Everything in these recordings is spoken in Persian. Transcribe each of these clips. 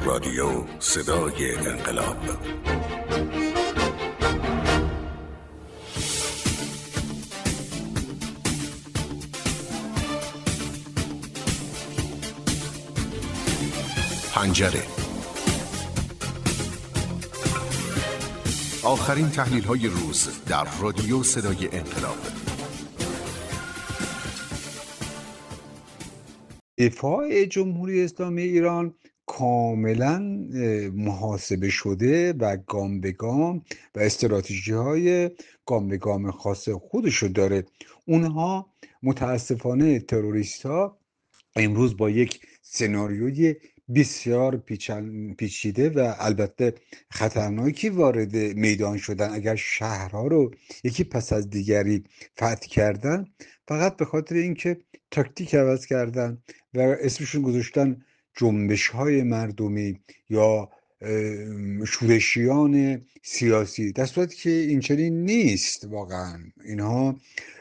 رادیو صدای انقلاب. پنجره. آخرین تحلیل‌های روز در رادیو صدای انقلاب. دفاع جمهوری اسلامی ایران کاملا محاسبه شده و گام به گام و استراتژی‌های گام به گام خاص خودشو داره. اونها متاسفانه تروریست‌ها امروز با یک سناریوی بسیار پیچیده و البته خطرناکی وارد میدان شدن. اگر شهرها رو یکی پس از دیگری فتح کردن، فقط به خاطر اینکه تاکتیک عوض کردن و اسمشون گذاشتن جنبش های مردمی یا شورشیان سیاسی، در صورتی که این چنین نیست. واقعا اینها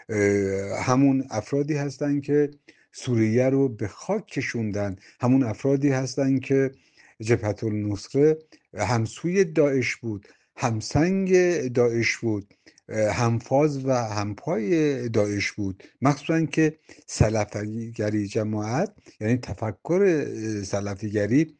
همون افرادی هستن که سوریه رو به خاک کشوندن، همون افرادی هستن که جبهة النصره همسوی داعش بود، همسنگ داعش بود، همفاز و همپای داعش بود. مخصوصا که سلفیگری جماعت، یعنی تفکر سلفیگری،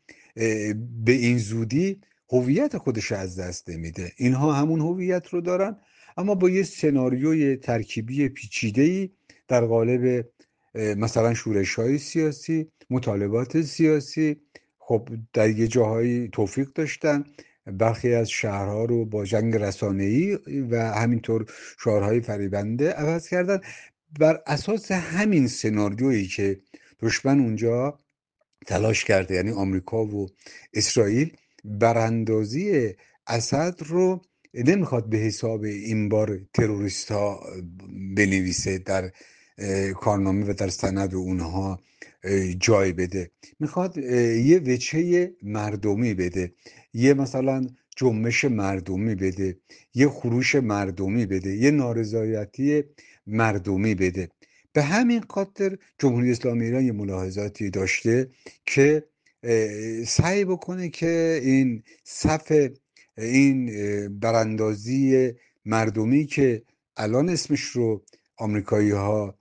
به این زودی هویت خودش از دست نمیده. اینها همون هویت رو دارن، اما با یه سناریوی ترکیبی پیچیده‌ای در قالب مثلا شورش‌های سیاسی، مطالبات سیاسی. خب در یه جاهایی توفیق داشتن، برخی از شهرها رو با جنگ رسانه‌ای و همینطور شعارهای فریبنده عوض کردن. بر اساس همین سناریویی که دشمن اونجا تلاش کرده، یعنی آمریکا و اسرائیل، براندازی اسد رو نمیخواد به حساب این بار تروریست ها بنویسه، در کارنامه و در سند اونها جای بده. میخواد یه وجهه مردمی بده، یه مثلا جنبش مردمی بده، یه خروش مردمی بده، یه نارضایتی مردمی بده. به همین خاطر جمهوری اسلامی ایران یه ملاحظاتی داشته که سعی بکنه که این صف این براندازی مردمی که الان اسمش رو آمریکایی ها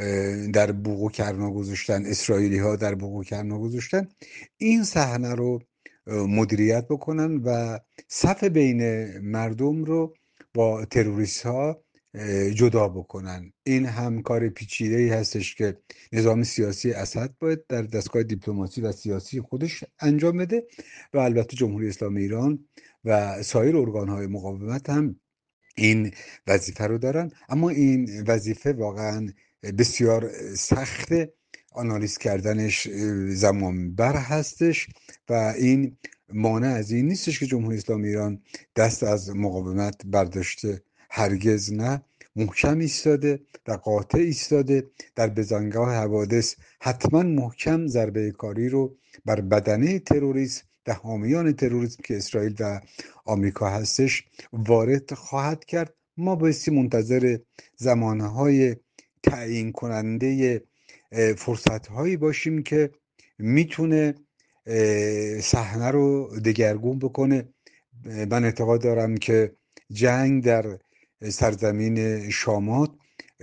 در بوق و کرنا گذاشتن، اسرائیلی ها در بوق و کرنا گذاشتن، این صحنه رو مدیریت بکنن و صف بین مردم رو با تروریست ها جدا بکنن. این هم کار پیچیده‌ای هستش که نظام سیاسی اسد باید در دستگاه دیپلماسی و سیاسی خودش انجام بده و البته جمهوری اسلامی ایران و سایر ارگان‌های مقاومت هم این وظیفه رو دارن. اما این وظیفه واقعا بسیار سخت، آنالیز کردنش زمان بر هستش و این مانع از این نیستش که جمهوری اسلامی ایران دست از مقاومت برداشته. هرگز نه، محکم ایستاده و قاطع ایستاده. در بزنگاه حوادث حتما محکم ضربه کاری رو بر بدنه تروریسم و حامیان تروریسم که اسرائیل و آمریکا هستش وارد خواهد کرد. ما بایستی منتظر زمانهای تعیین کننده فرصتهایی باشیم که میتونه صحنه رو دگرگون بکنه. من اعتقاد دارم که جنگ در سرزمین شامات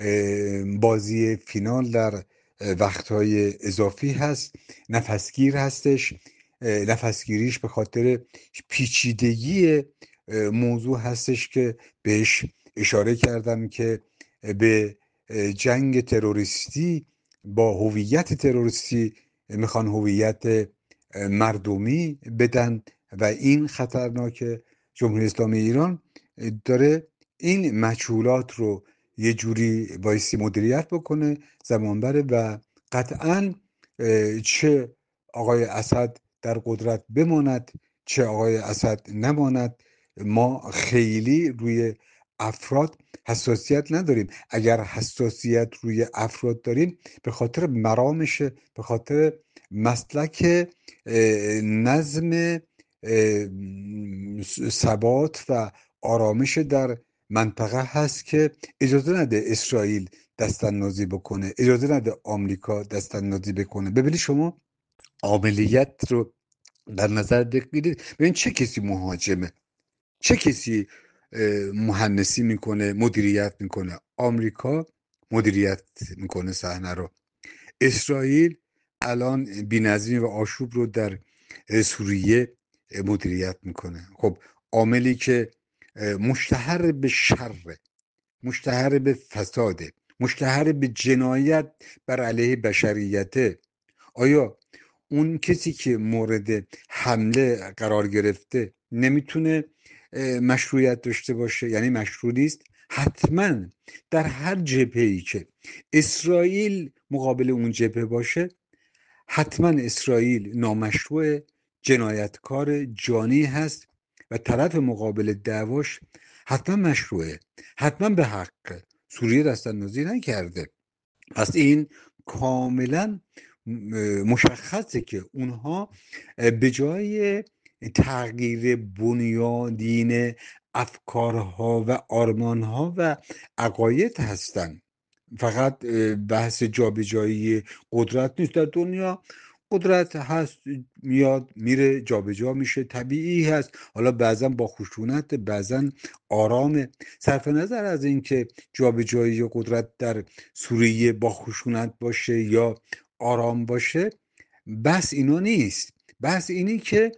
بازی فینال در وقتهای اضافی هست، نفسگیر هستش. نفسگیریش به خاطر پیچیدگی موضوع هستش که بهش اشاره کردم که به جنگ تروریستی با هویت تروریستی میخوان هویت مردمی بدن و این خطرناکه. جمهوری اسلامی ایران داره این مجهولات رو یه جوری بایستی مدیریت بکنه، زمان بره و قطعاً چه آقای اسد در قدرت بماند چه آقای اسد نماند، ما خیلی روی افراد حساسیت نداریم. اگر حساسیت روی افراد داریم به خاطر مرامشه، به خاطر مسلک نظم ثبات و آرامش در منطقه هست که اجازه نده اسرائیل دستاندازی بکنه، اجازه نده آمریکا دستاندازی بکنه. ببینید شما عاملیت رو در نظر بگیرید ببین چه کسی مهاجمه، چه کسی مهندسی میکنه، مدیریت میکنه. آمریکا مدیریت میکنه صحنه رو. اسرائیل الان بی‌نظمی و آشوب رو در سوریه مدیریت میکنه. خب عاملی که مشتهر به شر، مشتهر به فساده، مشتهر به جنایت بر علیه بشریته، آیا اون کسی که مورد حمله قرار گرفته نمیتونه مشروعیت داشته باشه؟ یعنی مشروع نیست؟ حتما در هر جبهه‌ای که اسرائیل مقابل اون جبهه باشه، حتما اسرائیل نامشروع، جنایتکار جانی هست و طرف مقابل دعواش حتما مشروعه، حتما به حق. سوریه دستاندازی نکرده. پس این کاملا مشخصه که اونها به جای تغییر بنیادین افکارها و آرمانها و عقاید هستن. فقط بحث جابجایی قدرت نیست. در دنیا قدرت هست، میاد میره، جابجا میشه، طبیعی هست. حالا بعضا با خشونت، بعضا آرامه. صرف نظر از اینکه جابجایی قدرت در سوریه با خشونت باشه یا آرام باشه، بس اینا نیست. بس اینی که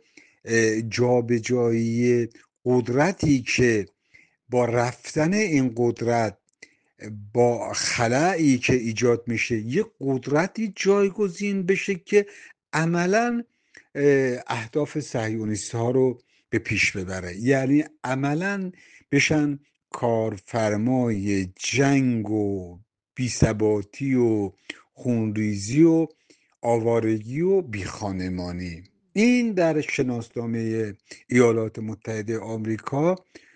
جابجایی قدرتی که با رفتن این قدرت با خلایی که ایجاد میشه یه قدرتی جایگزین بشه که عملا اهداف صهیونیست ها رو به پیش ببره، یعنی عملا بشن کارفرمای جنگ و بی‌ثباتی و خونریزی و آوارگی و بیخانمانی. این در شناسنامه ایالات متحده آمریکا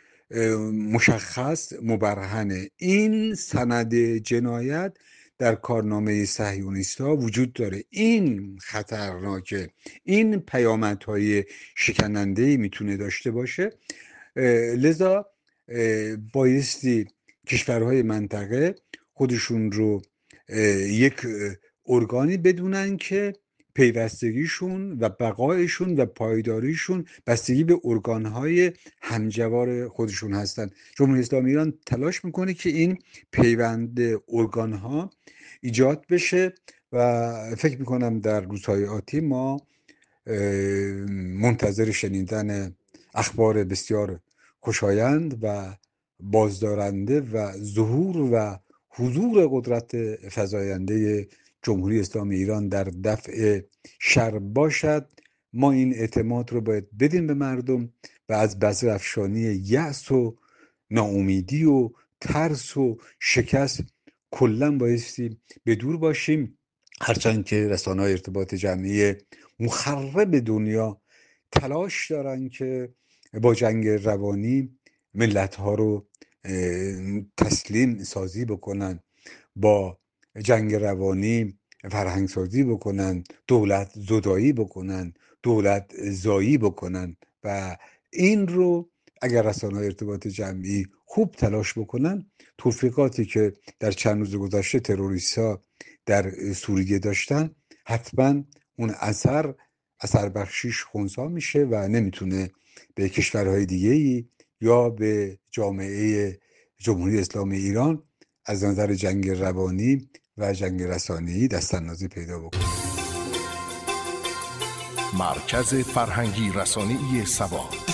مشخص مبرهنه. این سند جنایت در کارنامه صهیونیست‌ها وجود داره. این خطرناکه، این پیامدهای شکننده‌ای میتونه داشته باشه. لذا بایستی کشورهای منطقه خودشون رو یک ارگانی بدونن که پیوستگیشون و بقایشون و پایداریشون بستگی به ارگانهای همجوار خودشون هستن. جمهوری اسلامی ایران تلاش میکنه که این پیوند ارگانها ایجاد بشه و فکر میکنم در روزهای آتی ما منتظر شنیدن اخبار بسیار خوشایند و بازدارنده و ظهور و حضور قدرت فزاینده جمهوری اسلامی ایران در دفع شر باشد. ما این اعتماد رو باید بدیم به مردم و از بذر افشانی یأس و ناامیدی و ترس و شکست کلا بایستی به دور باشیم. هرچند که رسانه‌های ارتباط جمعی مخرب دنیا تلاش دارن که با جنگ روانی ملت‌ها رو تسلیم سازی بکنن، با جنگ روانی فرهنگ سازی بکنن، دولت زدایی بکنن، دولت زایی بکنن. و این رو اگر رسانه‌های ارتباط جمعی خوب تلاش بکنن، توفیقاتی که در چند روز گذشته تروریست‌ها در سوریه داشتن، حتما اون اثر بخشیش خنثی میشه و نمیتونه به کشورهای دیگه‌ای یا به جامعه جمهوری اسلامی ایران از نظر جنگ روانی و جنگ رسانه‌ای دستاندازی پیدا بکنه. مرکز فرهنگی رسانه‌ای سبا.